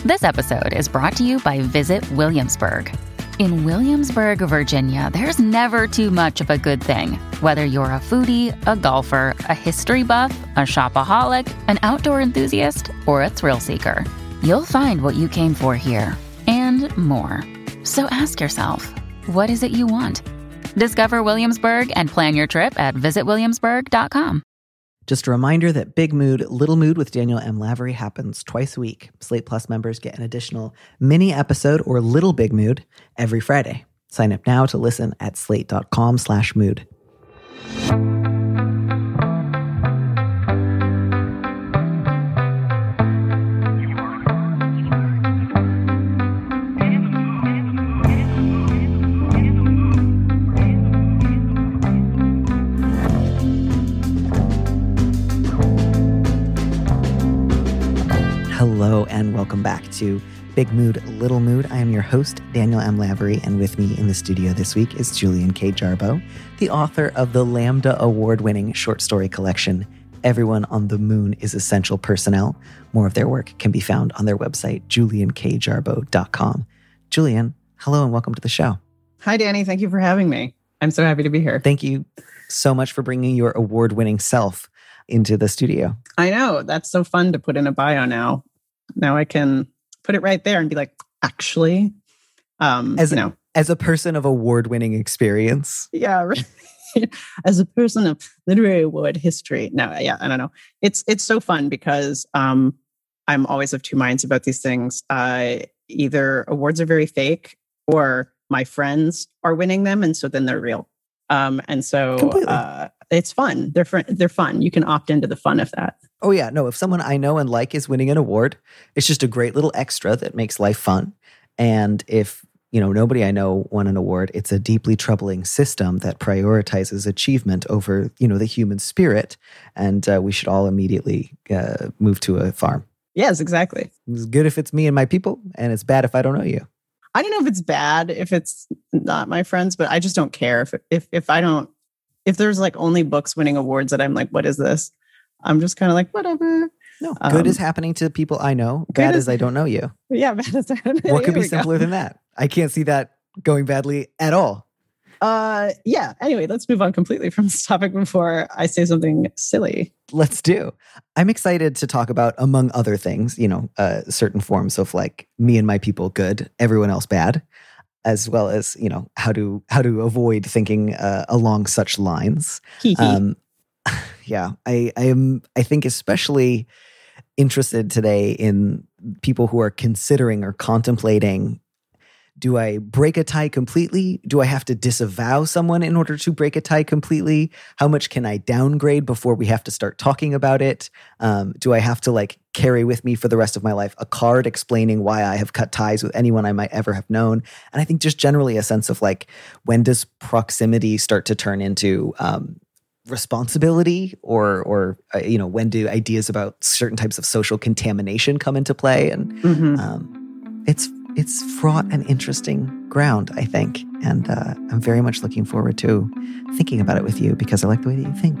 This episode is brought to you by Visit Williamsburg. In Williamsburg, Virginia, there's never too much of a good thing. Whether you're a foodie, a golfer, a history buff, a shopaholic, an outdoor enthusiast, or a thrill seeker, you'll find what you came for here and more. So ask yourself, what is it you want? Discover Williamsburg and plan your trip at visitwilliamsburg.com. Just a reminder that Big Mood, Little Mood with Daniel M. Lavery happens twice a week. Slate Plus members get an additional mini episode or Little Big Mood every Friday. Sign up now to listen at slate.com/mood. Hello and welcome back to Big Mood, Little Mood. I am your host, Daniel M. Lavery, and with me in the studio this week is Julian K. Jarboe, the author of the Lambda Award-winning short story collection, Everyone on the Moon is Essential Personnel. More of their work can be found on their website, juliankjarboe.com. Julian, hello and welcome to the show. Hi, Danny. Thank you for having me. I'm so happy to be here. Thank you so much for bringing your award-winning self into the studio. I know. That's so fun to put in a bio now. Now I can put it right there and be like, actually, as a person of award-winning experience. Yeah, right. As a person of literary award history. No, yeah, I don't know. It's so fun because I'm always of two minds about these things. Either awards are very fake or my friends are winning them, and so then they're real. And so it's fun. They're fun. You can opt into the fun of that. Oh, yeah. No, if someone I know and like is winning an award, it's just a great little extra that makes life fun. And if, nobody I know won an award, it's a deeply troubling system that prioritizes achievement over, the human spirit. And we should all immediately move to a farm. Yes, exactly. It's good if it's me and my people, and it's bad if I don't know you. I don't know if it's bad if it's not my friends, but I just don't care. If there's like only books winning awards that I'm like, what is this? I'm just kind of like, whatever. No, good is happening to people I know. Bad is I don't know you. Yeah, bad is I don't know. What could be simpler than that? I can't see that going badly at all. Yeah. Anyway, let's move on completely from this topic before I say something silly. Let's do. I'm excited to talk about, among other things, certain forms of like me and my people good, everyone else bad, as well as, how to avoid thinking along such lines. Yeah, I think especially interested today in people who are considering or contemplating, do I break a tie completely? Do I have to disavow someone in order to break a tie completely? How much can I downgrade before we have to start talking about it? Do I have to carry with me for the rest of my life a card explaining why I have cut ties with anyone I might ever have known? And I think just generally a sense of when does proximity start to turn into responsibility or when do ideas about certain types of social contamination come into play? And it's fraught and interesting ground, I think. And I'm very much looking forward to thinking about it with you because I like the way that you think.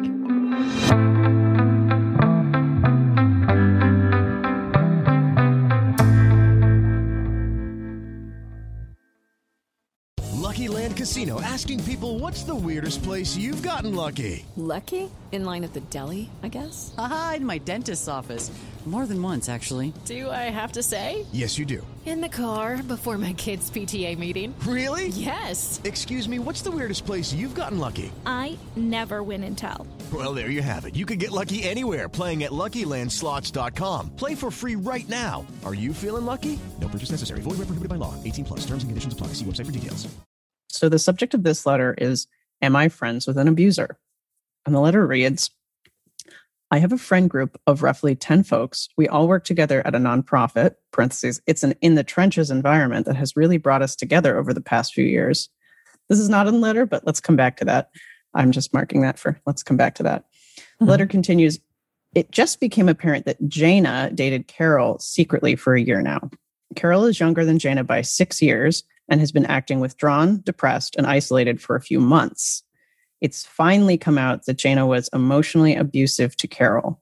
Lucky Land Casino, asking people, what's the weirdest place you've gotten lucky? Lucky? In line at the deli, I guess? Aha, in my dentist's office. More than once, actually. Do I have to say? Yes, you do. In the car before my kids' PTA meeting. Really? Yes. Excuse me, what's the weirdest place you've gotten lucky? I never win and tell. Well, there you have it. You can get lucky anywhere, playing at LuckyLandSlots.com. Play for free right now. Are you feeling lucky? No purchase necessary. Void where prohibited by law. 18+. Terms and conditions apply. See website for details. So the subject of this letter is, am I friends with an abuser? And the letter reads, I have a friend group of roughly 10 folks. We all work together at a nonprofit, parentheses, it's an in the trenches environment that has really brought us together over the past few years. This is not in the letter, but let's come back to that. I'm just marking that for, let's come back to that. The letter continues, it just became apparent that Jaina dated Carol secretly for a year now. Carol is younger than Jaina by 6 years and has been acting withdrawn, depressed, and isolated for a few months. It's finally come out that Jaina was emotionally abusive to Carol.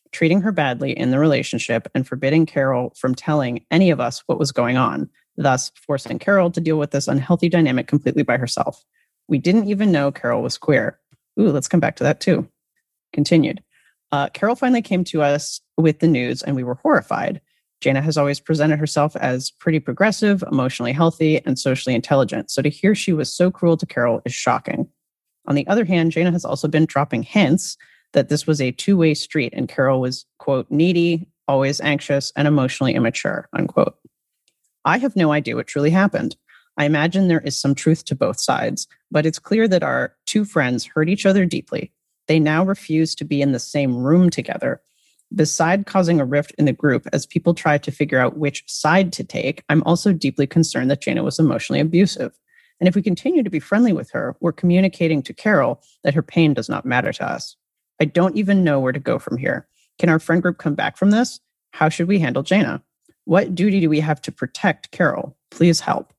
treating her badly in the relationship and forbidding Carol from telling any of us what was going on, thus forcing Carol to deal with this unhealthy dynamic completely by herself. We didn't even know Carol was queer. Ooh, let's come back to that too. Continued. Carol finally came to us with the news and we were horrified. Jana has always presented herself as pretty progressive, emotionally healthy, and socially intelligent. So to hear she was so cruel to Carol is shocking. On the other hand, Jana has also been dropping hints that this was a two-way street and Carol was, quote, needy, always anxious, and emotionally immature, unquote. I have no idea what truly happened. I imagine there is some truth to both sides, but it's clear that our two friends hurt each other deeply. They now refuse to be in the same room together. Beside causing a rift in the group as people try to figure out which side to take, I'm also deeply concerned that Jana was emotionally abusive. And if we continue to be friendly with her, we're communicating to Carol that her pain does not matter to us. I don't even know where to go from here. Can our friend group come back from this? How should we handle Jana? What duty do we have to protect Carol? Please help.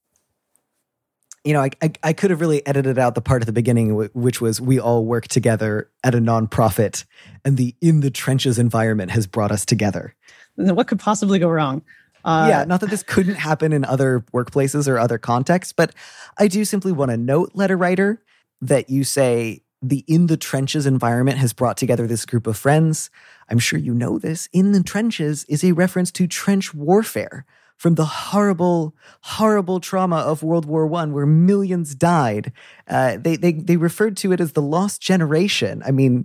You know, I could have really edited out the part at the beginning, which was we all work together at a nonprofit and the in the trenches environment has brought us together. What could possibly go wrong? Yeah, not that this couldn't happen in other workplaces or other contexts, but I do simply want to note, letter writer, that you say the in the trenches environment has brought together this group of friends. I'm sure you know this. In the trenches is a reference to trench warfare from the horrible, horrible trauma of World War I, where millions died. They referred to it as the lost generation. I mean,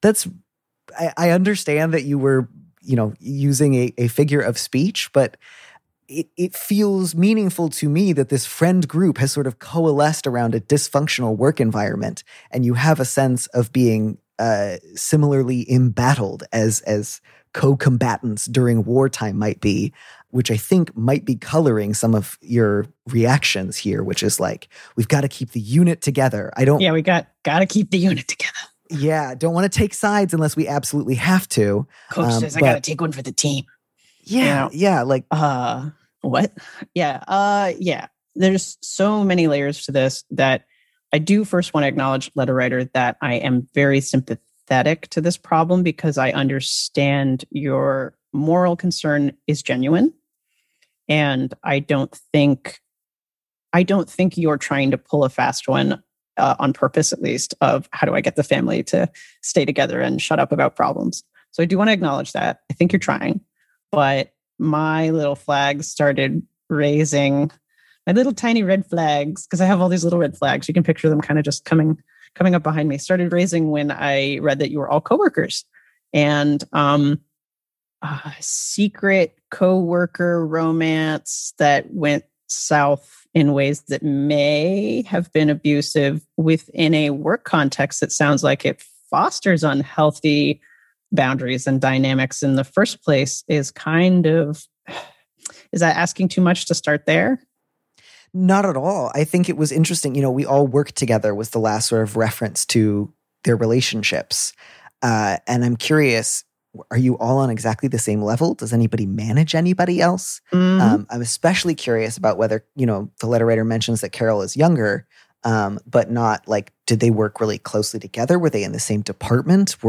I understand that you were, using a figure of speech, but it feels meaningful to me that this friend group has sort of coalesced around a dysfunctional work environment, and you have a sense of being similarly embattled as co-combatants during wartime might be, which I think might be coloring some of your reactions here, which is like, we've got to keep the unit together. Yeah, we got to keep the unit together. Yeah, don't want to take sides unless we absolutely have to. Coach says I got to take one for the team. Yeah, yeah, like what? Yeah. There's so many layers to this that I do first want to acknowledge, letter writer, that I am very sympathetic to this problem because I understand your moral concern is genuine. And I don't think you're trying to pull a fast one on purpose, at least, of how do I get the family to stay together and shut up about problems. So I do want to acknowledge that. I think you're trying, but my little flags started raising, my little tiny red flags, because I have all these little red flags. You can picture them kind of just coming up behind me, started raising when I read that you were all coworkers. And secret coworker romance that went south in ways that may have been abusive within a work context. It sounds like it fosters unhealthy boundaries and dynamics in the first place. Is that asking too much to start there? Not at all. I think it was interesting. We all worked together was the last sort of reference to their relationships. And I'm curious, are you all on exactly the same level? Does anybody manage anybody else? Mm-hmm. I'm especially curious about whether, the letter writer mentions that Carol is younger, but not like, did they work really closely together? Were they in the same department?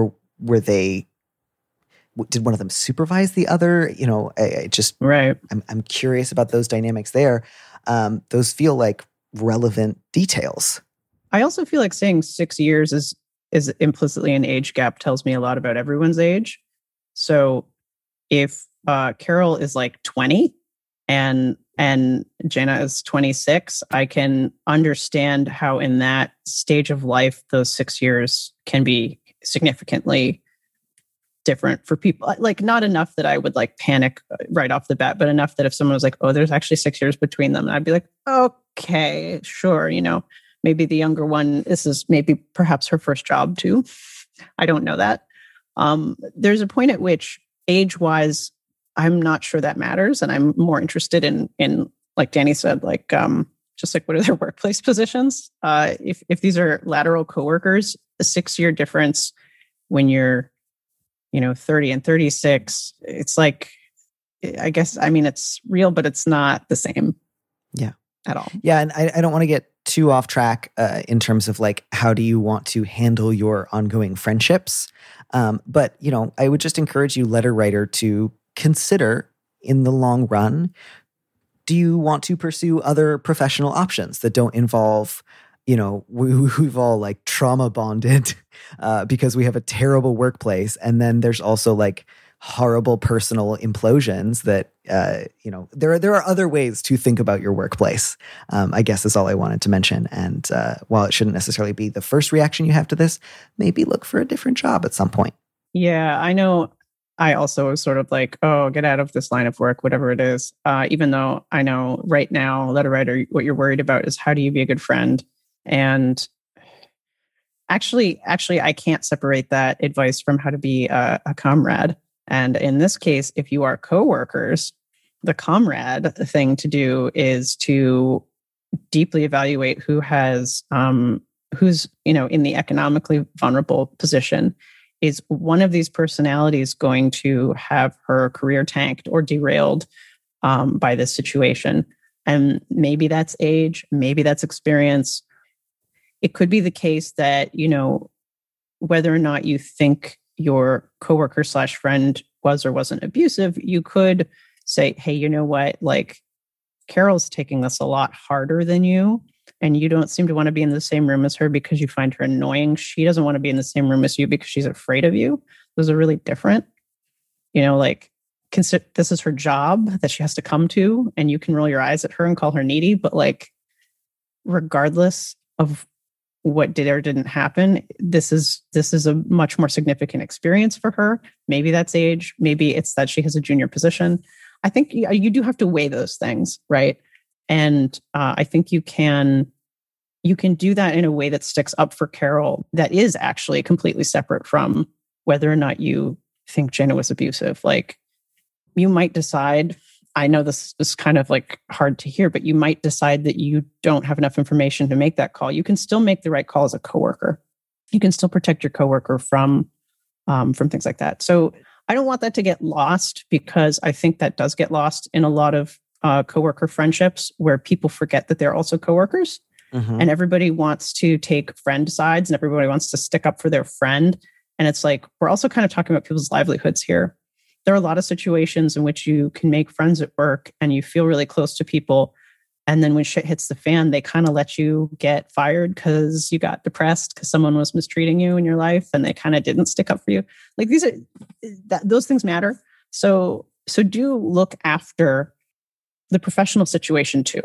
Did one of them supervise the other? Right. I'm curious about those dynamics there. Those feel like relevant details. I also feel like saying 6 years is implicitly an age gap tells me a lot about everyone's age. So if Carol is like 20 and Jana is 26, I can understand how in that stage of life, those 6 years can be significantly different for people. Like not enough that I would like panic right off the bat, but enough that if someone was like, oh, there's actually 6 years between them, I'd be like, okay, sure. Maybe the younger one, this is maybe perhaps her first job too. I don't know that. There's a point at which age-wise, I'm not sure that matters. And I'm more interested in like Danny said, like just like what are their workplace positions? If these are lateral coworkers, a 6-year difference when you're 30 and 36, it's like, it's real, but it's not the same. Yeah. At all. Yeah. And I don't want to get too off track in terms of like, how do you want to handle your ongoing friendships? But, you know, I would just encourage you, letter writer, to consider in the long run, do you want to pursue other professional options that don't involve, you know, we've all like trauma bonded because we have a terrible workplace. And then there's also like horrible personal implosions that, you know, there are other ways to think about your workplace, I guess is all I wanted to mention. And while it shouldn't necessarily be the first reaction you have to this, maybe look for a different job at some point. Yeah, I know. I also was sort of like, oh, get out of this line of work, whatever it is. Even though I know right now, letter writer, what you're worried about is how do you be a good friend? And actually, I can't separate that advice from how to be a comrade. And in this case, if you are coworkers, the comrade thing to do is to deeply evaluate who's, you know, in the economically vulnerable position. Is one of these personalities going to have her career tanked or derailed by this situation? And maybe that's age, maybe that's experience. It could be the case that, you know, whether or not you think your coworker / friend was or wasn't abusive, you could say, hey, you know what, like Carol's taking this a lot harder than you, and you don't seem to want to be in the same room as her because you find her annoying. She doesn't want to be in the same room as you because she's afraid of you. Those are really different. You know, like, consider this is her job that she has to come to, and you can roll your eyes at her and call her needy, but like, regardless of what did or didn't happen, this is a much more significant experience for her. Maybe that's age. Maybe it's that she has a junior position. I think you do have to weigh those things, right? And I think you can do that in a way that sticks up for Carol, that is actually completely separate from whether or not you think Jenna was abusive. Like, you might decide, I know this is kind of like hard to hear, but you might decide that you don't have enough information to make that call. You can still make the right call as a coworker. You can still protect your coworker from things like that. So I don't want that to get lost, because I think that does get lost in a lot of coworker friendships where people forget that they're also coworkers, and everybody wants to take friend sides and everybody wants to stick up for their friend. And it's like, we're also kind of talking about people's livelihoods here. There are a lot of situations in which you can make friends at work and you feel really close to people. And then when shit hits the fan, they kind of let you get fired because you got depressed because someone was mistreating you in your life and they kind of didn't stick up for you. Like, those things matter. So do look after the professional situation too.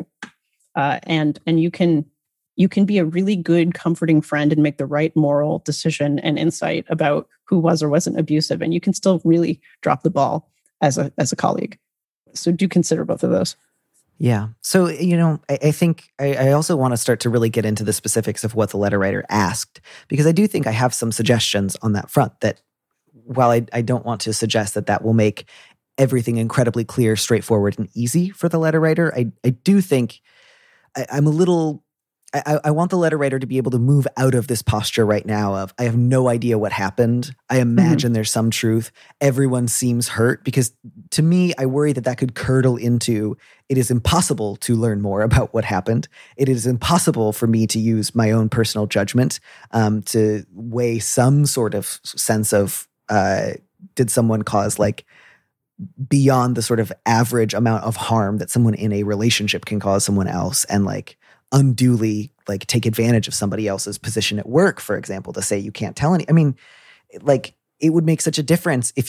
And you can be a really good, comforting friend and make the right moral decision and insight about who was or wasn't abusive. And you can still really drop the ball as a colleague. So do consider both of those. Yeah. So, you know, I think I also want to start to really get into the specifics of what the letter writer asked, because I do think I have some suggestions on that front that, while I don't want to suggest that will make everything incredibly clear, straightforward, and easy for the letter writer, I do think I'm a little... I want the letter writer to be able to move out of this posture right now of, I have no idea what happened. I imagine there's some truth. Everyone seems hurt, because to me, I worry that could curdle into, it is impossible to learn more about what happened. It is impossible for me to use my own personal judgment to weigh some sort of sense of, did someone cause like beyond the sort of average amount of harm that someone in a relationship can cause someone else, and like unduly like take advantage of somebody else's position at work, for example, to say you can't tell any. I mean, like, it would make such a difference if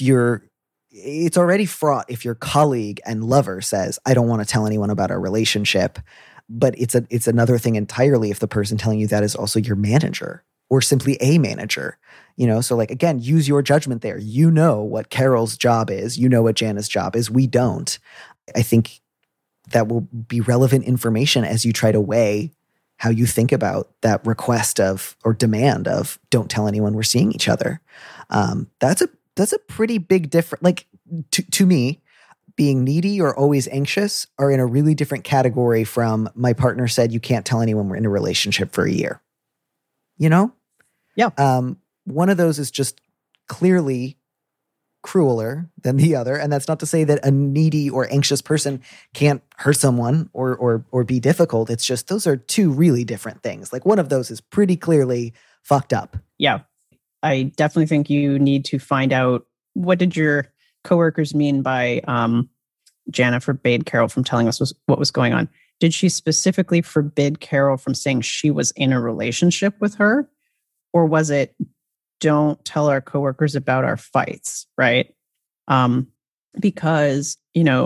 it's already fraught if your colleague and lover says, I don't want to tell anyone about our relationship. But it's another thing entirely if the person telling you that is also your manager or simply a manager, you know? So like, again, use your judgment there. You know what Carol's job is. You know what Jana's job is. We don't. I think that will be relevant information as you try to weigh how you think about that request of, or demand of, don't tell anyone we're seeing each other. That's a pretty big difference. Like, to me, being needy or always anxious are in a really different category from, my partner said you can't tell anyone we're in a relationship for a year. You know? Yeah. One of those is just clearly crueler than the other. And that's not to say that a needy or anxious person can't hurt someone or be difficult. It's just those are two really different things. Like one of those is pretty clearly fucked up. Yeah. I definitely think you need to find out, what did your coworkers mean by Jana forbade Carol from telling us what was going on? Did she specifically forbid Carol from saying she was in a relationship with her? Or was it, don't tell our coworkers about our fights, right? Because,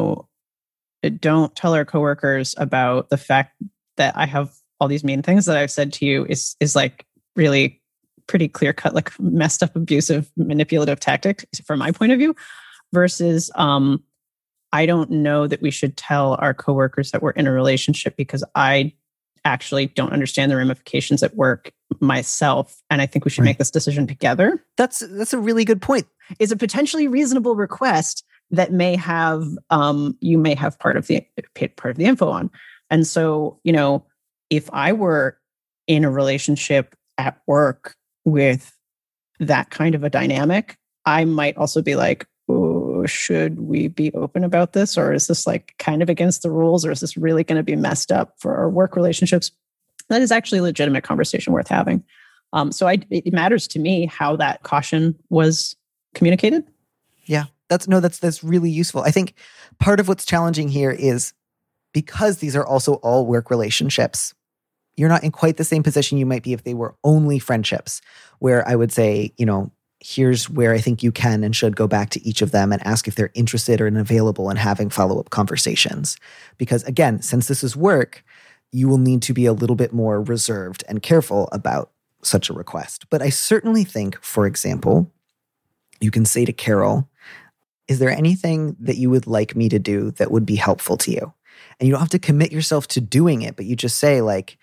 don't tell our coworkers about the fact that I have all these mean things that I've said to you is like really pretty clear cut, like messed up, abusive, manipulative tactic from my point of view, versus I don't know that we should tell our coworkers that we're in a relationship because I actually don't understand the ramifications at work myself. And I think we should make this decision together. That's a really good point. Is a potentially reasonable request that may have, you may have part of the info on. And so, if I were in a relationship at work with that kind of a dynamic, I might also be like, oh, should we be open about this? Or is this like kind of against the rules? Or is this really going to be messed up for our work relationships? That is actually a legitimate conversation worth having. So it matters to me how that caution was communicated. Yeah, that's really useful. I think part of what's challenging here is because these are also all work relationships, you're not in quite the same position you might be if they were only friendships, where I would say, here's where I think you can and should go back to each of them and ask if they're interested or available in having follow-up conversations. Because again, since this is work, you will need to be a little bit more reserved and careful about such a request. But I certainly think, for example, you can say to Carol, is there anything that you would like me to do that would be helpful to you? And you don't have to commit yourself to doing it, but you just say like,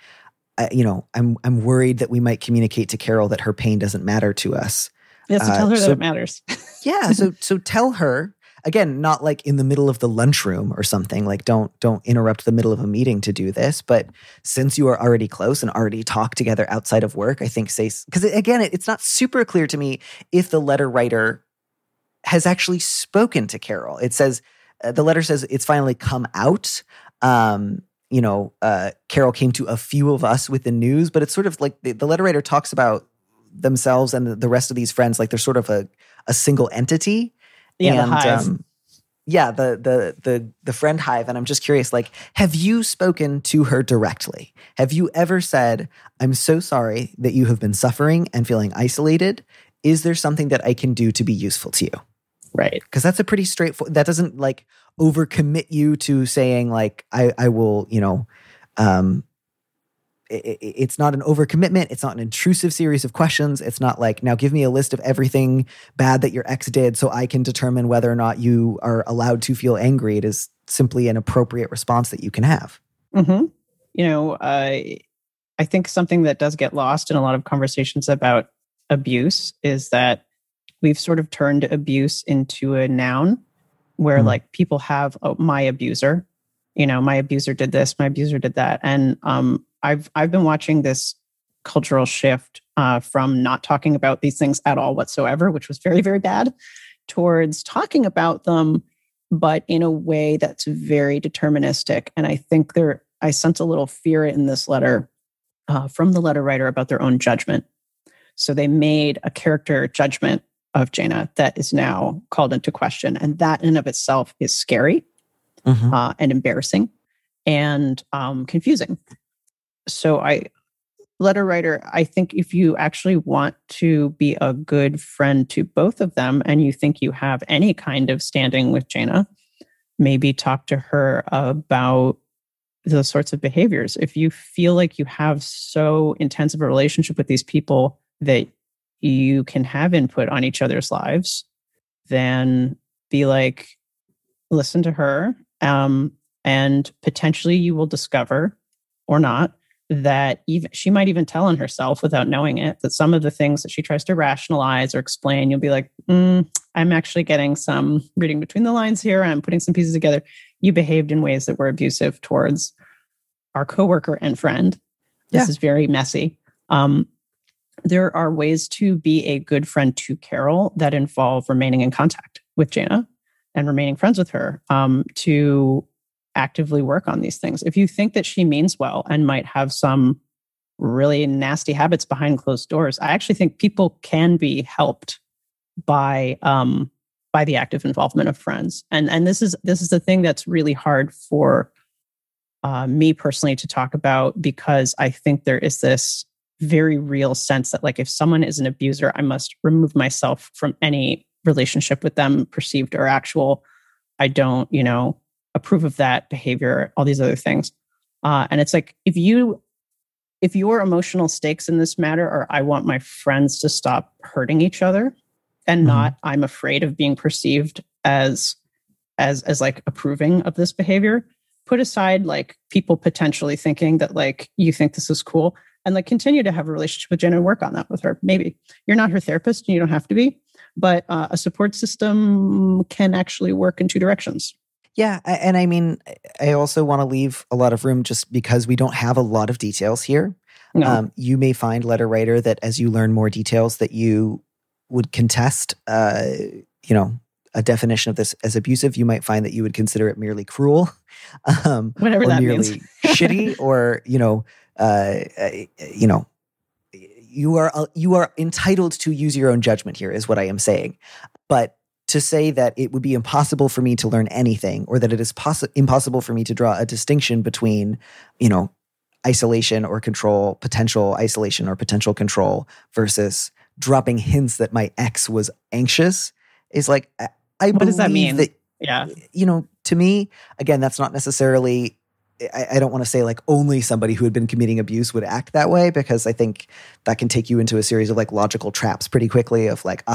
I'm worried that we might communicate to Carol that her pain doesn't matter to us. Yeah, so tell her that it matters. Yeah, so tell her, again, not like in the middle of the lunchroom or something, like don't interrupt the middle of a meeting to do this, but since you are already close and already talk together outside of work, I think because again, it's not super clear to me if the letter writer has actually spoken to Carol. It says, the letter says it's finally come out. Carol came to a few of us with the news, but it's sort of like the letter writer talks about themselves and the rest of these friends like they're sort of a single entity. Yeah, and, the hive. The friend hive. And I'm just curious, like, have you spoken to her directly? Have you ever said, I'm so sorry that you have been suffering and feeling isolated. Is there something that I can do to be useful to you? Right. Because that's a pretty straightforward, that doesn't like overcommit you to saying like, I will, it's not an overcommitment. It's not an intrusive series of questions. It's not like, now give me a list of everything bad that your ex did so I can determine whether or not you are allowed to feel angry. It is simply an appropriate response that you can have. Mm-hmm. I think something that does get lost in a lot of conversations about abuse is that we've sort of turned abuse into a noun where like people have my abuser, my abuser did this, my abuser did that. And I've been watching this cultural shift from not talking about these things at all whatsoever, which was very, very bad, towards talking about them, but in a way that's very deterministic. And I think I sense a little fear in this letter from the letter writer about their own judgment. So they made a character judgment of Jana that is now called into question. And that in and of itself is scary and embarrassing and confusing. So letter writer, I think if you actually want to be a good friend to both of them and you think you have any kind of standing with Jana, maybe talk to her about those sorts of behaviors. If you feel like you have so intensive a relationship with these people that you can have input on each other's lives, then be like, listen to her. And potentially you will discover or not that even she might even tell on herself without knowing it, that some of the things that she tries to rationalize or explain, you'll be like, I'm actually getting some reading between the lines here. I'm putting some pieces together. You behaved in ways that were abusive towards our coworker and friend. This is very messy. There are ways to be a good friend to Carol that involve remaining in contact. with Jana and remaining friends with her to actively work on these things. If you think that she means well and might have some really nasty habits behind closed doors, I actually think people can be helped by the active involvement of friends. And this is the thing that's really hard for me personally to talk about, because I think there is this very real sense that, like, if someone is an abuser, I must remove myself from any relationship with them, perceived or actual. I don't, approve of that behavior, all these other things. And it's like, if your emotional stakes in this matter are, I want my friends to stop hurting each other, and not, I'm afraid of being perceived as like approving of this behavior, put aside like people potentially thinking that like you think this is cool, and like continue to have a relationship with Jen and work on that with her. Maybe you're not her therapist and you don't have to be, but a support system can actually work in two directions. Yeah. And I mean, I also want to leave a lot of room just because we don't have a lot of details here. No. You may find, letter writer, that as you learn more details that you would contest, a definition of this as abusive. You might find that you would consider it merely cruel, Whatever or that merely means. shitty, or, you are entitled to use your own judgment here, is what I am saying. But to say that it would be impossible for me to learn anything, or that it is impossible for me to draw a distinction between, isolation or control, potential isolation or potential control, versus dropping hints that my ex was anxious, is like, What does that mean? That, yeah. To me, again, that's not necessarily, I don't want to say like only somebody who had been committing abuse would act that way, because I think that can take you into a series of like logical traps pretty quickly of like,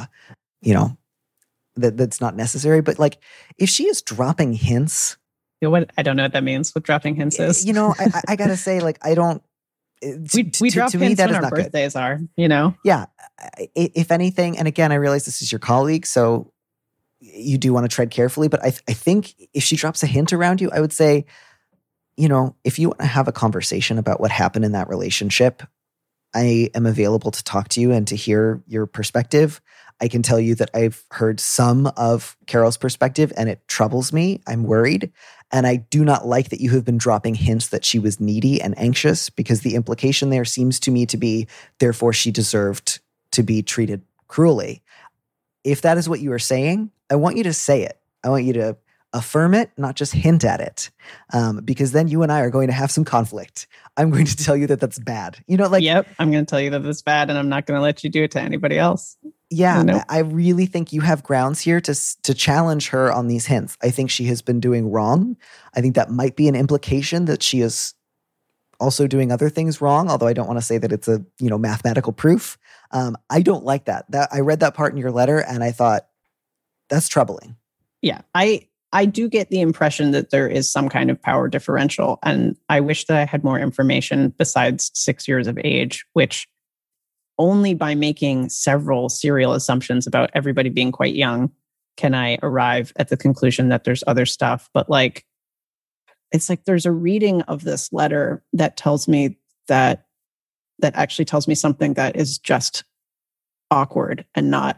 that's not necessary. But like, if she is dropping hints, I don't know what that means. What dropping hints is. I gotta say, like, I don't. We drop to hints me, that when is our not good. birthdays are. Yeah. If anything, and again, I realize this is your colleague, so you do want to tread carefully. But I think if she drops a hint around you, I would say, if you want to have a conversation about what happened in that relationship, I am available to talk to you and to hear your perspective. I can tell you that I've heard some of Carol's perspective, and it troubles me. I'm worried. And I do not like that you have been dropping hints that she was needy and anxious, because the implication there seems to me to be, therefore, she deserved to be treated cruelly. If that is what you are saying, I want you to say it. I want you to affirm it, not just hint at it. Because then you and I are going to have some conflict. I'm going to tell you that that's bad. Yep, I'm going to tell you that it's bad, and I'm not going to let you do it to anybody else. Yeah, Nope. I really think you have grounds here to challenge her on these hints. I think she has been doing wrong. I think that might be an implication that she is also doing other things wrong, although I don't want to say that it's a mathematical proof. I don't like that. I read that part in your letter, and I thought, that's troubling. Yeah, I do get the impression that there is some kind of power differential, and I wish that I had more information besides 6 years of age, which only by making several serial assumptions about everybody being quite young can I arrive at the conclusion that there's other stuff. But like, it's like there's a reading of this letter that tells me that actually tells me something that is just awkward and not,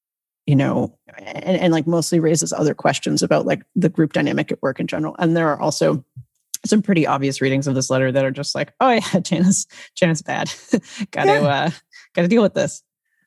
and like mostly raises other questions about like the group dynamic at work in general. And there are also some pretty obvious readings of this letter that are just like, oh yeah, Jana's bad. Gotta deal with this.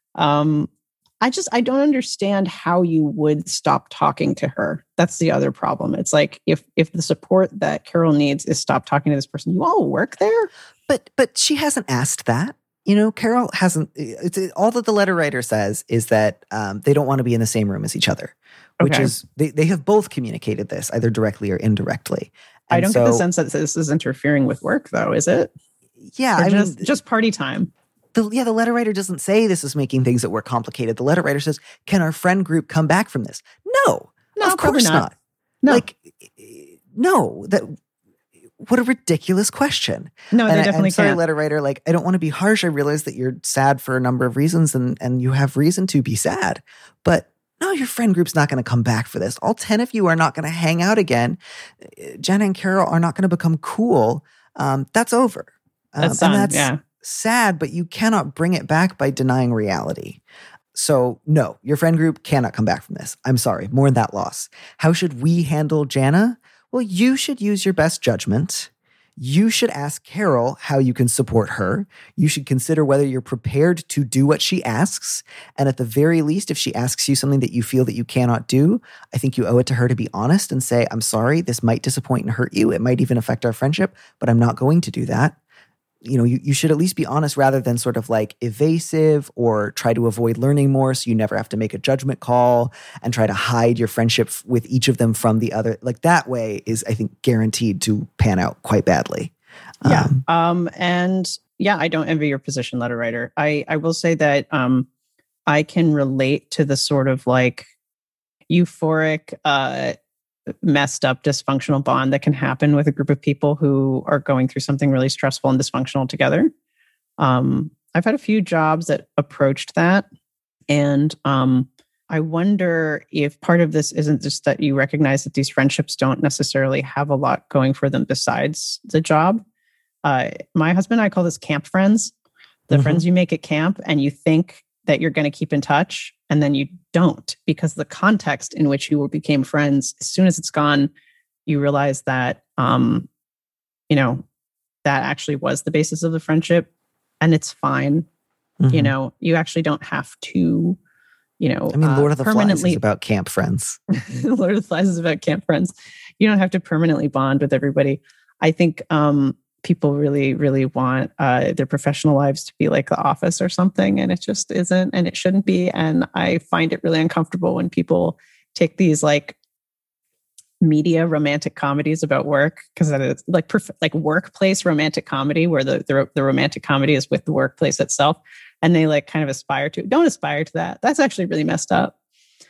I don't understand how you would stop talking to her. That's the other problem. It's like if the support that Carol needs is stop talking to this person, you all work there. But she hasn't asked that. Carol hasn't. All that the letter writer says is that they don't want to be in the same room as each other, which is they have both communicated this either directly or indirectly. And I don't get the sense that this is interfering with work, though, is it? Yeah, just party time. The letter writer doesn't say this is making things at work complicated. The letter writer says, "Can our friend group come back from this?" No, of course not. No. No. What a ridiculous question. No, they definitely I'm sorry, can't. letter writer. Like, I don't want to be harsh. I realize that you're sad for a number of reasons, and you have reason to be sad. But no, your friend group's not going to come back for this. All 10 of you are not going to hang out again. Jenna and Carol are not going to become cool. That's over. That's and that's yeah. sad, but you cannot bring it back by denying reality. So no, your friend group cannot come back from this. I'm sorry, mourn that loss. How should we handle Jana? Well, you should use your best judgment. You should ask Carol how you can support her. You should consider whether you're prepared to do what she asks. And at the very least, if she asks you something that you feel that you cannot do, I think you owe it to her to be honest and say, I'm sorry, this might disappoint and hurt you. It might even affect our friendship, but I'm not going to do that. You know, you should at least be honest rather than sort of like evasive or try to avoid learning more so you never have to make a judgment call and try to hide your friendship with each of them from the other. Like that way is, I think, guaranteed to pan out quite badly. Yeah. And yeah, I don't envy your position, letter writer. I will say that I can relate to the sort of like euphoric, messed up dysfunctional bond that can happen with a group of people who are going through something really stressful and dysfunctional together. I've had a few jobs that approached that. And I wonder if part of this isn't just that you recognize that these friendships don't necessarily have a lot going for them besides the job. My husband and I call this camp friends, the friends you make at camp and you think that you're going to keep in touch and then you don't, because the context in which you became friends, as soon as it's gone, you realize that, you know, that actually was the basis of the friendship and it's fine. You know, you actually don't have to, you know, I mean, Lord of the permanently Flies is about camp friends. Lord of the Flies is about camp friends. You don't have to permanently bond with everybody. I think, people really, really want their professional lives to be like The Office or something, and it just isn't, and it shouldn't be. And I find it really uncomfortable when people take these like media romantic comedies about work, because that is like workplace romantic comedy, where the romantic comedy is with the workplace itself, and they like kind of don't aspire to that. That's actually really messed up.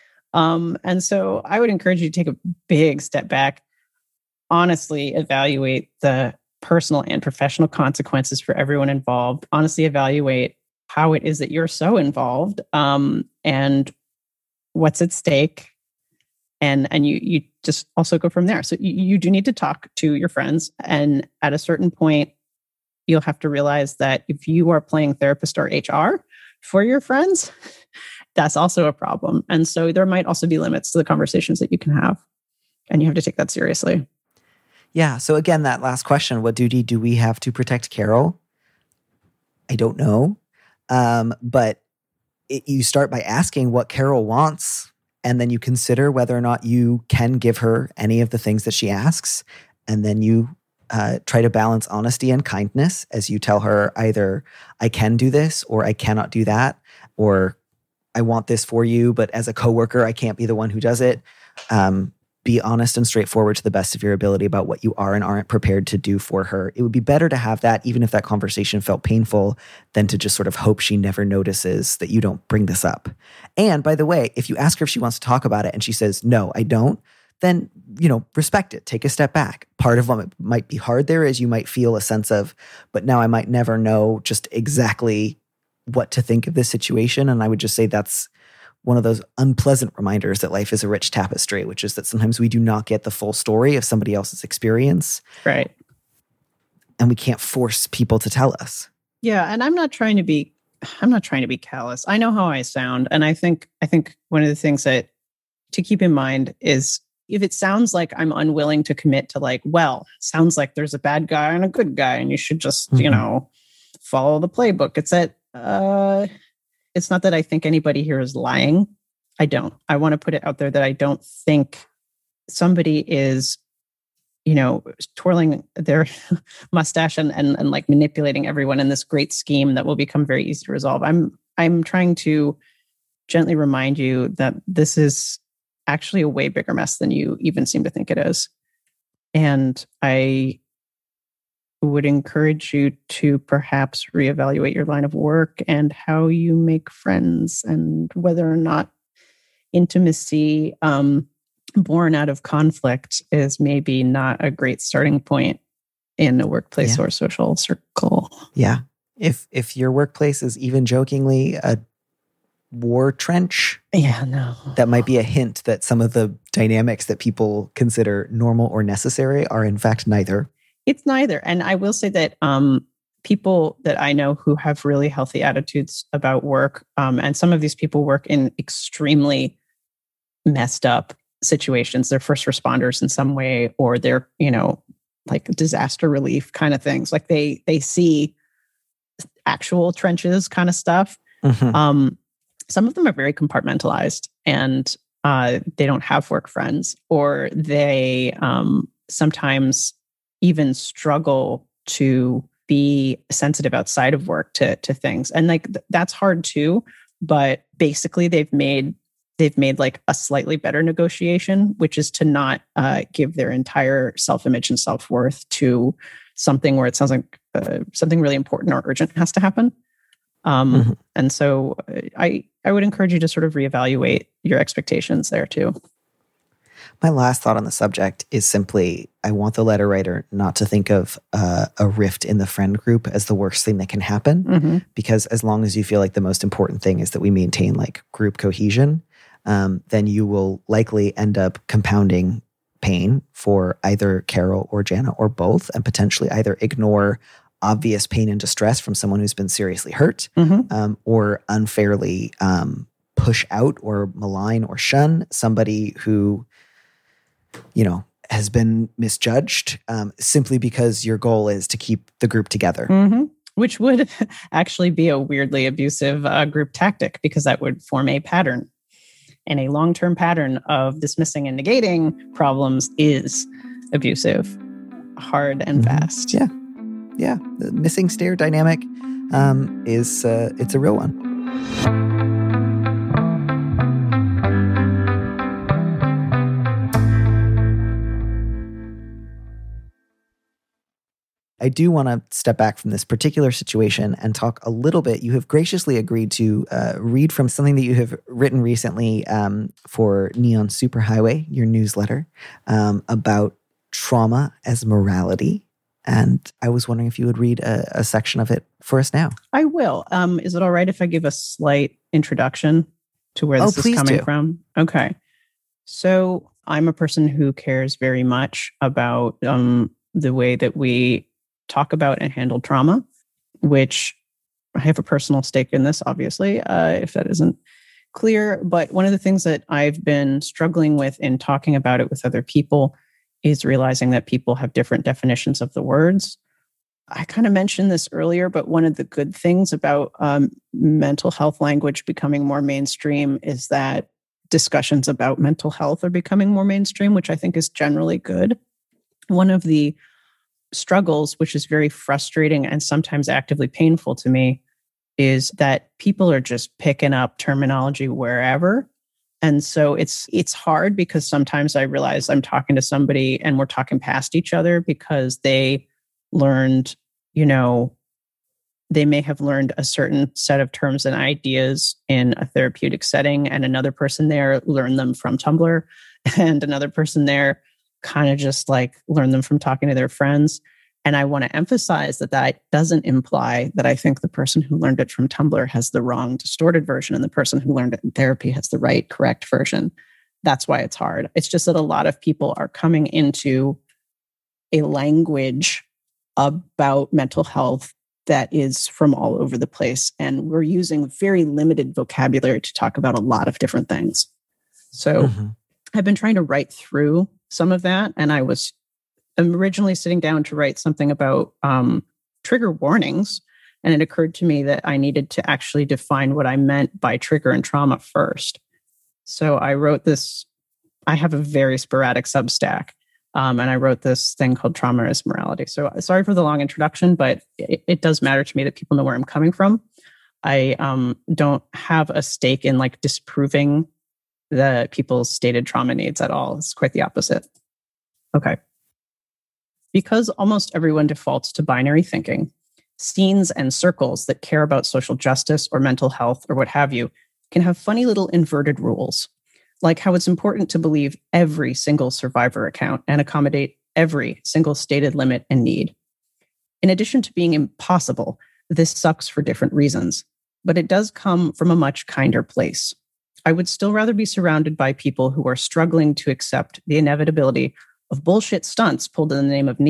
And so I would encourage you to take a big step back, honestly evaluate the personal and professional consequences for everyone involved. Honestly, evaluate how it is that you're so involved, and what's at stake. And you just also go from there. So you do need to talk to your friends. And at a certain point, you'll have to realize that if you are playing therapist or HR for your friends, that's also a problem. And so there might also be limits to the conversations that you can have. And you have to take that seriously. Yeah. So again, that last question, what duty do we have to protect Carol? I don't know. But you start by asking what Carol wants, and then you consider whether or not you can give her any of the things that she asks. And then you try to balance honesty and kindness as you tell her either I can do this or I cannot do that, or I want this for you, but as a coworker, I can't be the one who does it. Be honest and straightforward to the best of your ability about what you are and aren't prepared to do for her. It would be better to have that, even if that conversation felt painful, than to just sort of hope she never notices that you don't bring this up. And by the way, if you ask her if she wants to talk about it and she says, no, I don't, then, you know, respect it. Take a step back. Part of what might be hard there is you might feel a sense of, but now I might never know just exactly what to think of this situation. And I would just say that's one of those unpleasant reminders that life is a rich tapestry, which is that sometimes we do not get the full story of somebody else's experience. Right. And we can't force people to tell us. Yeah. And I'm not trying to be callous. I know how I sound. And I think one of the things that to keep in mind is if it sounds like I'm unwilling to commit to like, well, it sounds like there's a bad guy and a good guy and you should just, you know, follow the playbook. It's that, it's not that I think anybody here is lying. I don't. I want to put it out there that I don't think somebody is, you know, twirling their mustache and like manipulating everyone in this great scheme that will become very easy to resolve. I'm trying to gently remind you that this is actually a way bigger mess than you even seem to think it is. And I would encourage you to perhaps reevaluate your line of work and how you make friends, and whether or not intimacy born out of conflict is maybe not a great starting point in a workplace or social circle. Yeah. If your workplace is even jokingly a war trench, that might be a hint that some of the dynamics that people consider normal or necessary are in fact neither. It's neither. And I will say that people that I know who have really healthy attitudes about work, and some of these people work in extremely messed up situations. They're first responders in some way, or they're, like disaster relief kind of things. Like they see actual trenches kind of stuff. Mhm. Some of them are very compartmentalized, and they don't have work friends, or they sometimes even struggle to be sensitive outside of work to things. And like that's hard too. But basically they've made like a slightly better negotiation, which is to not give their entire self-image and self-worth to something where it sounds like something really important or urgent has to happen. And so I would encourage you to sort of reevaluate your expectations there too. My last thought on the subject is simply, I want the letter writer not to think of a rift in the friend group as the worst thing that can happen, because as long as you feel like the most important thing is that we maintain like group cohesion, then you will likely end up compounding pain for either Carol or Jana or both, and potentially either ignore obvious pain and distress from someone who's been seriously hurt, or unfairly push out or malign or shun somebody who, has been misjudged, simply because your goal is to keep the group together. Which would actually be a weirdly abusive group tactic, because that would form a pattern. And a long-term pattern of dismissing and negating problems is abusive, hard and fast. Yeah. The missing stair dynamic is it's a real one. I do want to step back from this particular situation and talk a little bit. You have graciously agreed to read from something that you have written recently for Neon Superhighway, your newsletter, about trauma as morality. And I was wondering if you would read a section of it for us now. I will. Is it all right if I give a slight introduction to where this is coming from? Okay. So I'm a person who cares very much about the way that we talk about and handle trauma, which I have a personal stake in this, obviously, if that isn't clear. But one of the things that I've been struggling with in talking about it with other people is realizing that people have different definitions of the words. I kind of mentioned this earlier, but one of the good things about mental health language becoming more mainstream is that discussions about mental health are becoming more mainstream, which I think is generally good. One of the struggles, which is very frustrating and sometimes actively painful to me, is that people are just picking up terminology wherever. And so it's hard, because sometimes I realize I'm talking to somebody and we're talking past each other because they learned, they may have learned a certain set of terms and ideas in a therapeutic setting, and another person there learned them from Tumblr, and another person there kind of just like learn them from talking to their friends. And I want to emphasize that doesn't imply that I think the person who learned it from Tumblr has the wrong, distorted version, and the person who learned it in therapy has the right, correct version. That's why it's hard. It's just that a lot of people are coming into a language about mental health that is from all over the place. And we're using very limited vocabulary to talk about a lot of different things. So I've been trying to write through some of that. And I was originally sitting down to write something about trigger warnings. And it occurred to me that I needed to actually define what I meant by trigger and trauma first. So I wrote this. I have a very sporadic Substack. And I wrote this thing called Trauma as Morality. So sorry for the long introduction, but it does matter to me that people know where I'm coming from. I don't have a stake in like disproving the people's stated trauma needs at all. It's quite the opposite. Okay. Because almost everyone defaults to binary thinking, scenes and circles that care about social justice or mental health or what have you can have funny little inverted rules, like how it's important to believe every single survivor account and accommodate every single stated limit and need. In addition to being impossible, this sucks for different reasons, but it does come from a much kinder place. I would still rather be surrounded by people who are struggling to accept the inevitability of bullshit stunts pulled in the name of need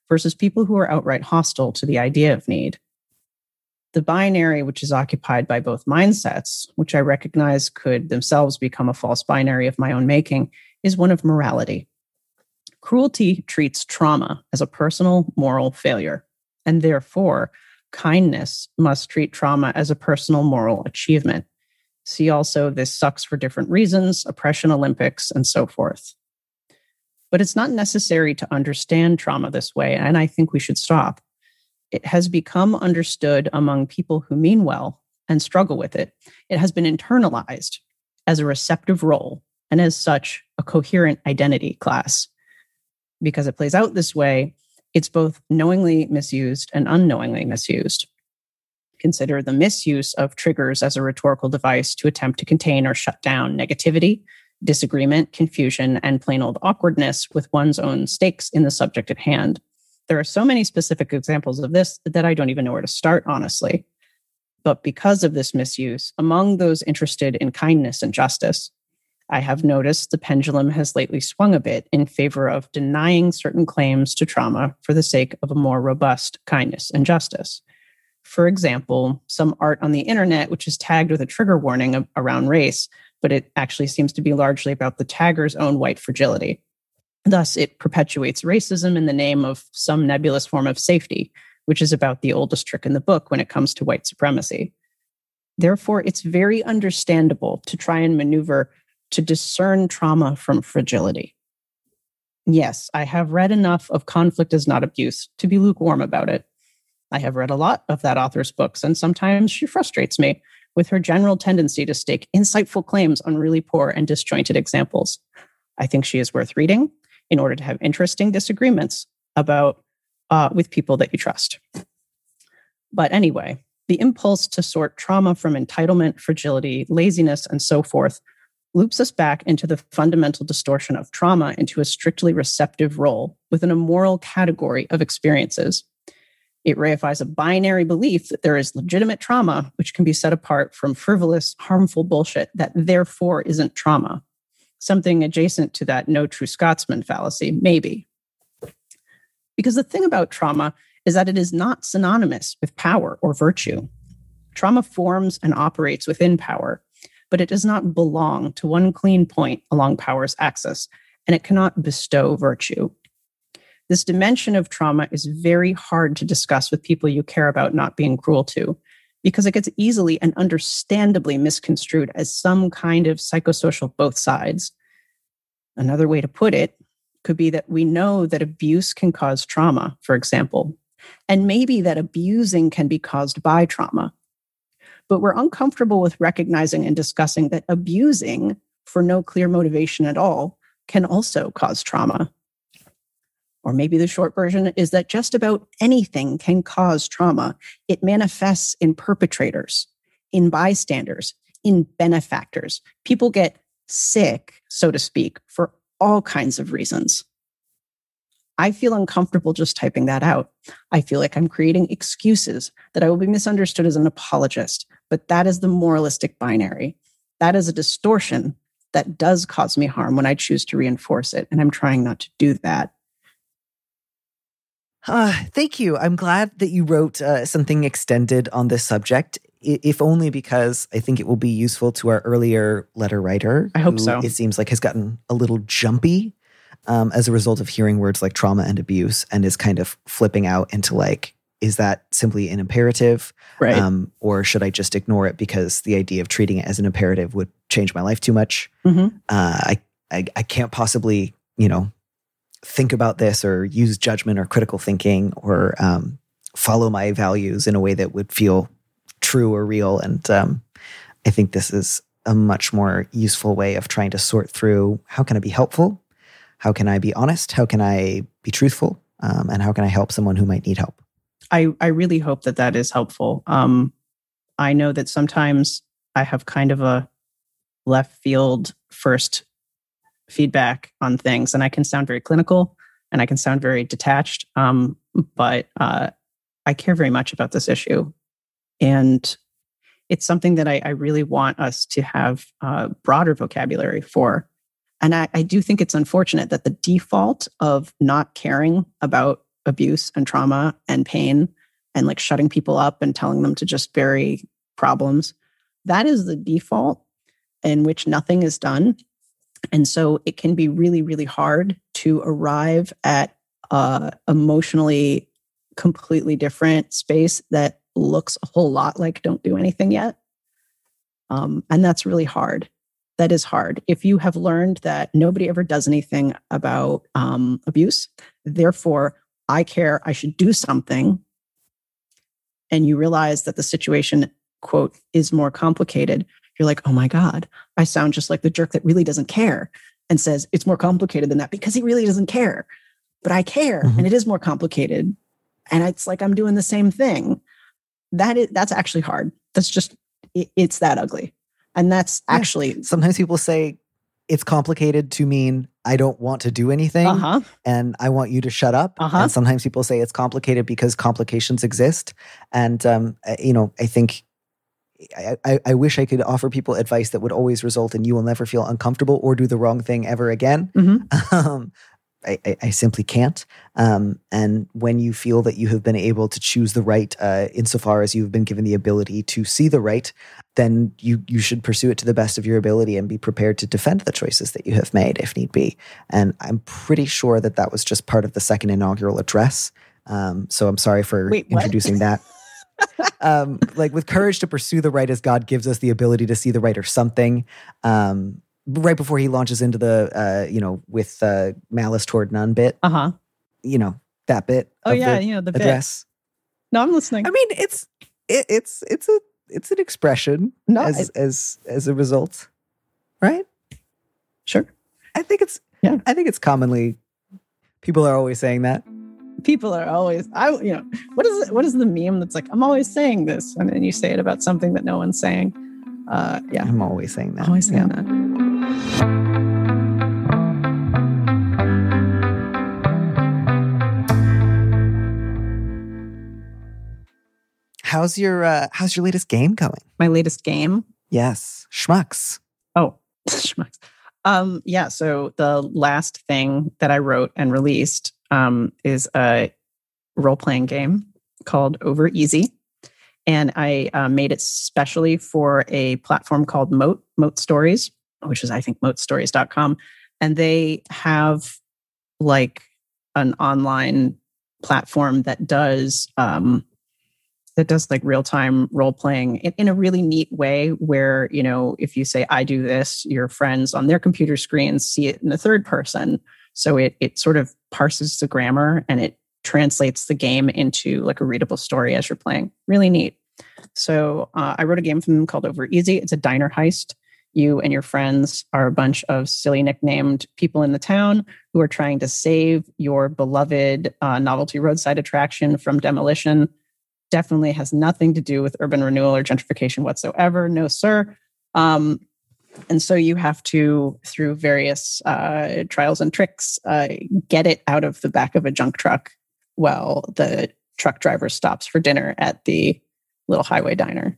versus people who are outright hostile to the idea of need. The binary, which is occupied by both mindsets, which I recognize could themselves become a false binary of my own making, is one of morality. Cruelty treats trauma as a personal moral failure, and therefore, kindness must treat trauma as a personal moral achievement. See also This Sucks for Different Reasons, Oppression Olympics, and so forth. But it's not necessary to understand trauma this way, and I think we should stop. It has become understood among people who mean well and struggle with it. It has been internalized as a receptive role, and as such, a coherent identity class. Because it plays out this way, it's both knowingly misused and unknowingly misused. Consider the misuse of triggers as a rhetorical device to attempt to contain or shut down negativity, disagreement, confusion, and plain old awkwardness with one's own stakes in the subject at hand. There are so many specific examples of this that I don't even know where to start, honestly. But because of this misuse, among those interested in kindness and justice, I have noticed the pendulum has lately swung a bit in favor of denying certain claims to trauma for the sake of a more robust kindness and justice. For example, some art on the internet, which is tagged with a trigger warning around race, but it actually seems to be largely about the tagger's own white fragility. Thus, it perpetuates racism in the name of some nebulous form of safety, which is about the oldest trick in the book when it comes to white supremacy. Therefore, it's very understandable to try and maneuver to discern trauma from fragility. Yes, I have read enough of Conflict is Not Abuse to be lukewarm about it. I have read a lot of that author's books, and sometimes she frustrates me with her general tendency to stake insightful claims on really poor and disjointed examples. I think she is worth reading in order to have interesting disagreements about with people that you trust. But anyway, the impulse to sort trauma from entitlement, fragility, laziness, and so forth loops us back into the fundamental distortion of trauma into a strictly receptive role within a moral category of experiences. It reifies a binary belief that there is legitimate trauma, which can be set apart from frivolous, harmful bullshit that therefore isn't trauma. Something adjacent to that no true Scotsman fallacy, maybe. Because the thing about trauma is that it is not synonymous with power or virtue. Trauma forms and operates within power, but it does not belong to one clean point along power's axis, and it cannot bestow virtue. This dimension of trauma is very hard to discuss with people you care about not being cruel to, because it gets easily and understandably misconstrued as some kind of psychosocial both sides. Another way to put it could be that we know that abuse can cause trauma, for example, and maybe that abusing can be caused by trauma. But we're uncomfortable with recognizing and discussing that abusing for no clear motivation at all can also cause trauma. Or maybe the short version is that just about anything can cause trauma. It manifests in perpetrators, in bystanders, in benefactors. People get sick, so to speak, for all kinds of reasons. I feel uncomfortable just typing that out. I feel like I'm creating excuses that I will be misunderstood as an apologist, but that is the moralistic binary. That is a distortion that does cause me harm when I choose to reinforce it, and I'm trying not to do that. Thank you. I'm glad that you wrote something extended on this subject, if only because I think it will be useful to our earlier letter writer. I hope so. It seems like has gotten a little jumpy as a result of hearing words like trauma and abuse, and is kind of flipping out into like, is that simply an imperative? Right. Or should I just ignore it because the idea of treating it as an imperative would change my life too much? Mm-hmm. I can't possibly, think about this or use judgment or critical thinking or follow my values in a way that would feel true or real. And I think this is a much more useful way of trying to sort through how can I be helpful? How can I be honest? How can I be truthful? And how can I help someone who might need help? I really hope that that is helpful. I know that sometimes I have kind of a left field first feedback on things, and I can sound very clinical and I can sound very detached. But I care very much about this issue. And it's something that I really want us to have a broader vocabulary for. And I do think it's unfortunate that the default of not caring about abuse and trauma and pain and like shutting people up and telling them to just bury problems. That is the default in which nothing is done. And so it can be really, really hard to arrive at emotionally completely different space that looks a whole lot like don't do anything yet. And that's really hard. That is hard. If you have learned that nobody ever does anything about abuse, therefore I care, I should do something, and you realize that the situation, quote, is more complicated, you're like, oh my God, I sound just like the jerk that really doesn't care and says it's more complicated than that because he really doesn't care. But I care, and it is more complicated. And it's like I'm doing the same thing. That's actually hard. That's just, it's that ugly. And that's actually... Sometimes people say it's complicated to mean I don't want to do anything and I want you to shut up. And sometimes people say it's complicated because complications exist. And, I think I wish I could offer people advice that would always result in you will never feel uncomfortable or do the wrong thing ever again. I simply can't. And when you feel that you have been able to choose the right, insofar as you've been given the ability to see the right, then you should pursue it to the best of your ability and be prepared to defend the choices that you have made if need be. And I'm pretty sure that was just part of the second inaugural address. So I'm sorry for introducing that. Like with courage to pursue the right as God gives us the ability to see the right or something. Right before he launches into the, with malice toward none bit. That bit. The address. Bit. No, I'm listening. I mean, it's an expression as a result, right? Sure. I think it's commonly, people are always saying that. People are always, what is the meme that's like, I'm always saying this, and then you say it about something that no one's saying. I'm always saying that. Always saying that. How's your latest game going? My latest game? Yes, Schmucks. Oh, Schmucks. So the last thing that I wrote and released is a role-playing game called Over Easy. And I made it specially for a platform called Moat Stories, which is, I think, moatstories.com. And they have like an online platform that does like real-time role-playing in a really neat way where, if you say, I do this, your friends on their computer screens see it in the third person. So it sort of parses the grammar and it translates the game into like a readable story as you're playing. Really neat. So I wrote a game for them called Over Easy. It's a diner heist. You and your friends are a bunch of silly nicknamed people in the town who are trying to save your beloved novelty roadside attraction from demolition. Definitely has nothing to do with urban renewal or gentrification whatsoever. No, sir. And so you have to, through various trials and tricks, get it out of the back of a junk truck while the truck driver stops for dinner at the little highway diner.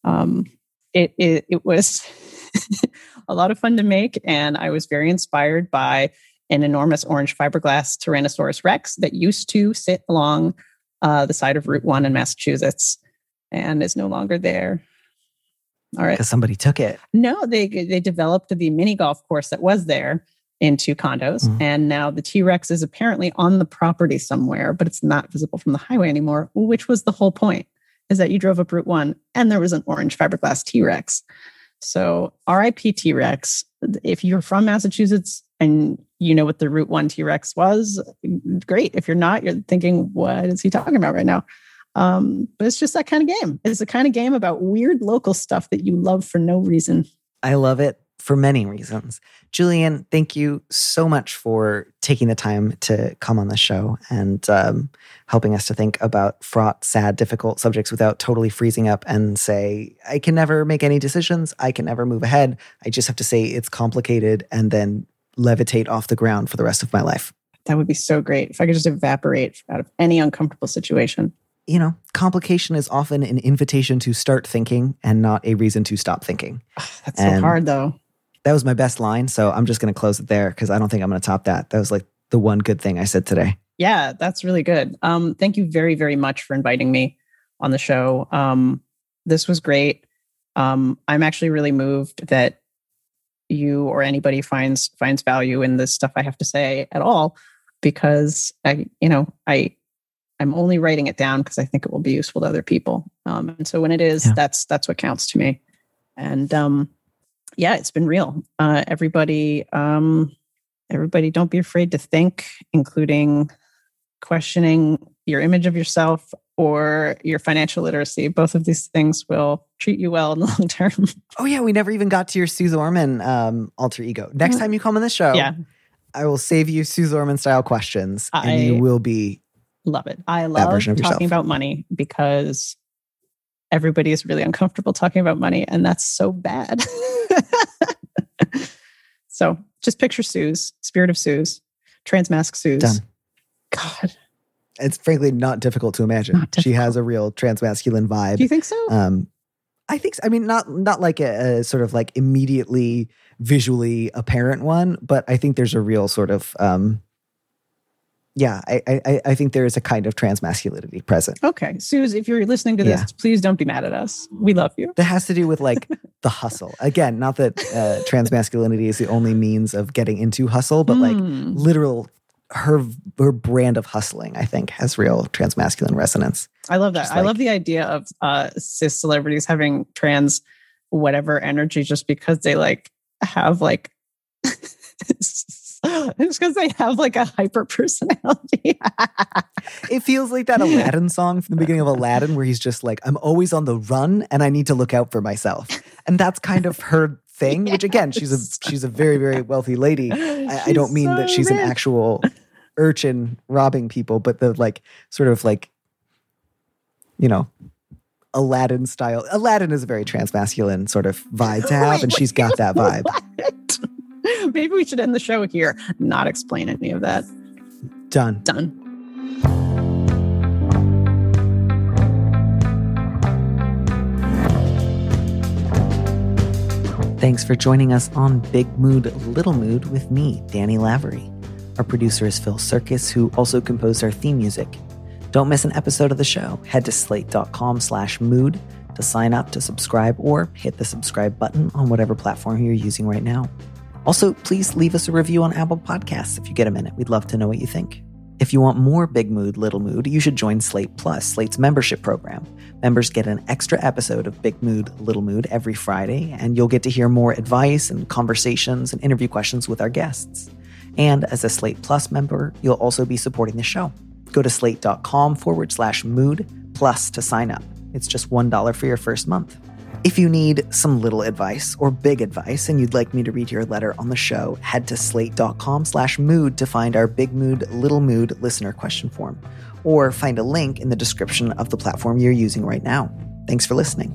It was a lot of fun to make, and I was very inspired by an enormous orange fiberglass Tyrannosaurus Rex that used to sit along the side of Route 1 in Massachusetts and is no longer there. All right. Because somebody took it. No, they developed the mini golf course that was there into condos. And now the T-Rex is apparently on the property somewhere, but it's not visible from the highway anymore, which was the whole point, is that you drove up Route 1 and there was an orange fiberglass T-Rex. So RIP T-Rex. If you're from Massachusetts and you know what the Route 1 T-Rex was, great. If you're not, you're thinking, what is he talking about right now? But it's just that kind of game. It's the kind of game about weird local stuff that you love for no reason. I love it for many reasons. Julian, thank you so much for taking the time to come on the show and helping us to think about fraught, sad, difficult subjects without totally freezing up and say, I can never make any decisions. I can never move ahead. I just have to say it's complicated and then levitate off the ground for the rest of my life. That would be so great if I could just evaporate out of any uncomfortable situation. Complication is often an invitation to start thinking and not a reason to stop thinking. That's so hard, though. That was my best line, so I'm just going to close it there because I don't think I'm going to top that. That was like the one good thing I said today. Yeah, that's really good. Thank you very, very much for inviting me on the show. This was great. I'm actually really moved that you or anybody finds value in this stuff I have to say at all, because I'm only writing it down because I think it will be useful to other people. And so when it is, that's what counts to me. And it's been real. Everybody, don't be afraid to think, including questioning your image of yourself or your financial literacy. Both of these things will treat you well in the long term. Oh yeah, we never even got to your Suze Orman alter ego. Next time you come on the show, I will save you Suze Orman style questions, and you will be love it. I love talking about money because everybody is really uncomfortable talking about money, and that's so bad. So just picture Suze, Spirit of Suze, Transmask Suze. Done. God. It's frankly not difficult to imagine. She has a real transmasculine vibe. Do you think so? I think so. I mean, not like a sort of like immediately visually apparent one, but I think there's a real sort of, I think there is a kind of transmasculinity present. Okay. Suze, if you're listening to this, please don't be mad at us. We love you. That has to do with like the hustle. Again, not that transmasculinity is the only means of getting into hustle, but like literal her brand of hustling, I think, has real transmasculine resonance. I love that. I love the idea of cis celebrities having trans whatever energy just because they like have like it's because they have like a hyper personality. It feels like that Aladdin song from the beginning of Aladdin where he's just like, I'm always on the run and I need to look out for myself. And that's kind of her thing, which again, she's a very, very wealthy lady. I don't mean that she's rich. An actual urchin robbing people, but the like sort of like, Aladdin style. Aladdin is a very transmasculine sort of vibe to have, and she's got that vibe. Maybe we should end the show here, not explain any of that. Done. Thanks for joining us on Big Mood, Little Mood with me, Danny Lavery. Our producer is Phil Serkis, who also composed our theme music. Don't miss an episode of the show. Head to slate.com/mood to sign up, to subscribe, or hit the subscribe button on whatever platform you're using right now. Also, please leave us a review on Apple Podcasts if you get a minute. We'd love to know what you think. If you want more Big Mood, Little Mood, you should join Slate Plus, Slate's membership program. Members get an extra episode of Big Mood, Little Mood every Friday, and you'll get to hear more advice and conversations and interview questions with our guests. And as a Slate Plus member, you'll also be supporting the show. Go to slate.com/mood plus to sign up. It's just $1 for your first month. If you need some little advice or big advice and you'd like me to read your letter on the show, head to slate.com/mood to find our Big Mood, Little Mood listener question form, or find a link in the description of the platform you're using right now. Thanks for listening.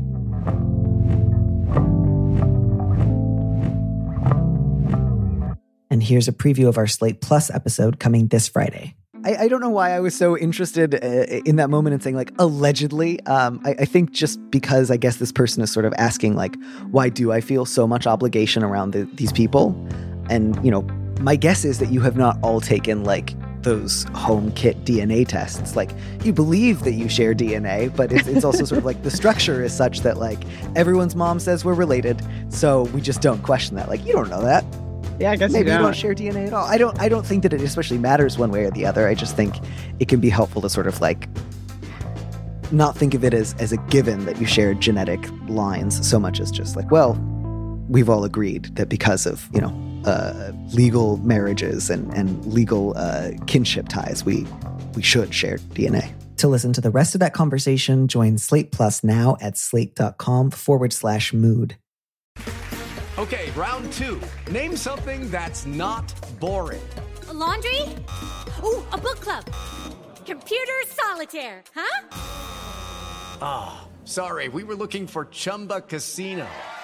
And here's a preview of our Slate Plus episode coming this Friday. I don't know why I was so interested in that moment in saying, like, allegedly. I think just because I guess this person is sort of asking, like, why do I feel so much obligation around these people? And, my guess is that you have not all taken, like, those home kit DNA tests. Like, you believe that you share DNA, but it's also sort of like the structure is such that, like, everyone's mom says we're related, so we just don't question that. Like, you don't know that. Yeah, I guess maybe you don't share DNA at all. I don't think that it especially matters one way or the other. I just think it can be helpful to sort of like not think of it as a given that you share genetic lines so much as just like, well, we've all agreed that because of, legal marriages and legal kinship ties, we should share DNA. To listen to the rest of that conversation, join Slate Plus now at slate.com/mood. Okay, round two. Name something that's not boring. A laundry? Ooh, a book club. Computer solitaire, huh? Ah, oh, sorry, we were looking for Chumba Casino.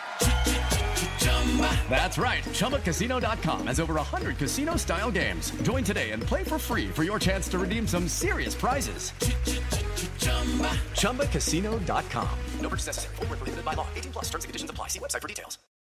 That's right, ChumbaCasino.com has over 100 casino-style games. Join today and play for free for your chance to redeem some serious prizes. ChumbaCasino.com. No purchase necessary. Void where prohibited by law. 18+ terms and conditions apply. See website for details.